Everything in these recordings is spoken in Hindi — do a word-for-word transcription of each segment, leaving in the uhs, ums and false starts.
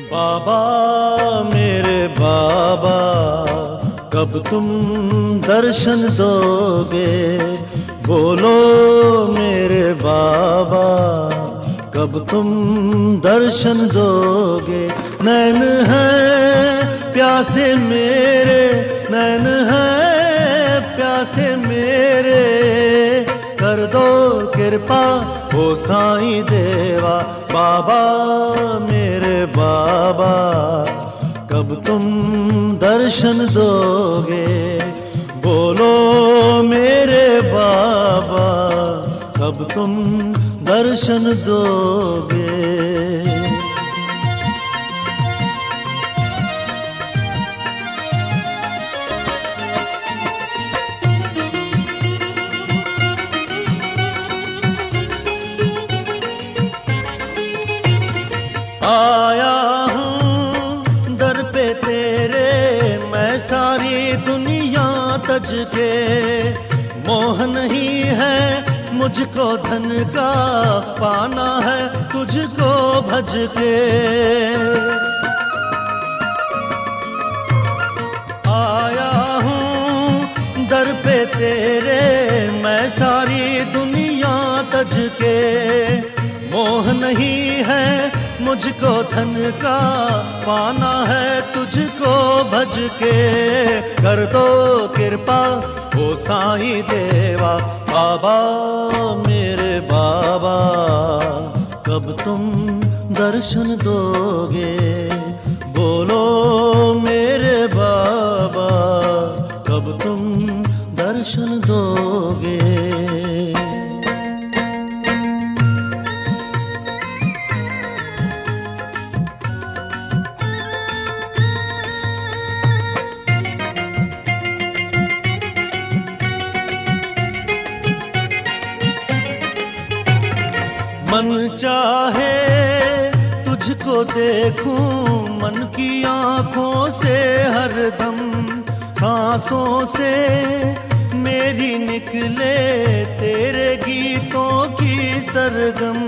बाबा मेरे बाबा, कब तुम दर्शन दोगे? बोलो मेरे बाबा, कब तुम दर्शन दोगे? नैन है प्यासे मेरे, नैन है प्यासे मेरे, कर दो कृपा ओ साईं देवा। बाबा मेरे बाबा, कब तुम दर्शन दोगे? बोलो मेरे बाबा, कब तुम दर्शन दोगे? आया हूँ दर पे तेरे मैं सारी दुनिया तज के, मोह नहीं है मुझको धन का, पाना है तुझको भज के। आया हूँ दर पे तेरे मैं सारी दुनिया तज के, मोह नहीं है मुझको धन का, पाना है तुझको भज के। कर दो कृपा ओ साईं देवा। बाबा मेरे बाबा, कब तुम दर्शन दोगे? बोलो मेरे बाबा, कब तुम दर्शन दोगे? मन चाहे तुझको देखूं मन की आंखों से हरदम, सांसों से मेरी निकले तेरे गीतों की सरगम।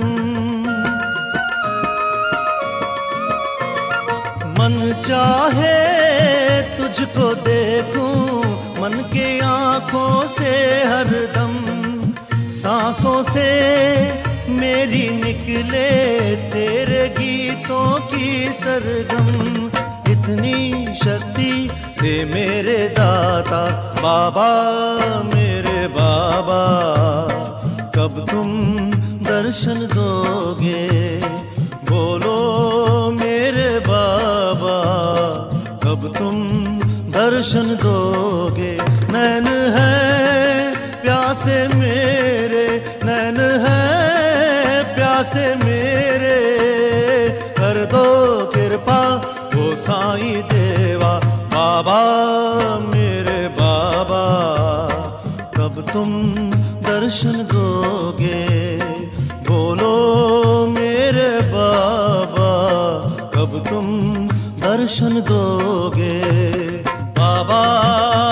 मन चाहे तुझको देखूं मन की आंखों से हरदम, सांसों से मेरी निकले तेरे गीतों की सरगम। इतनी शक्ति से मेरे दाता। बाबा मेरे बाबा, कब तुम दर्शन दोगे? बोलो मेरे बाबा, कब तुम दर्शन दोगे? नैन है प्यासे मेरे, नैन है प्यासे मेरे, कर दो कृपा ओ साईं देवा। बाबा मेरे बाबा, कब तुम दर्शन दोगे? बोलो मेरे बाबा, कब तुम दर्शन दोगे? बाबा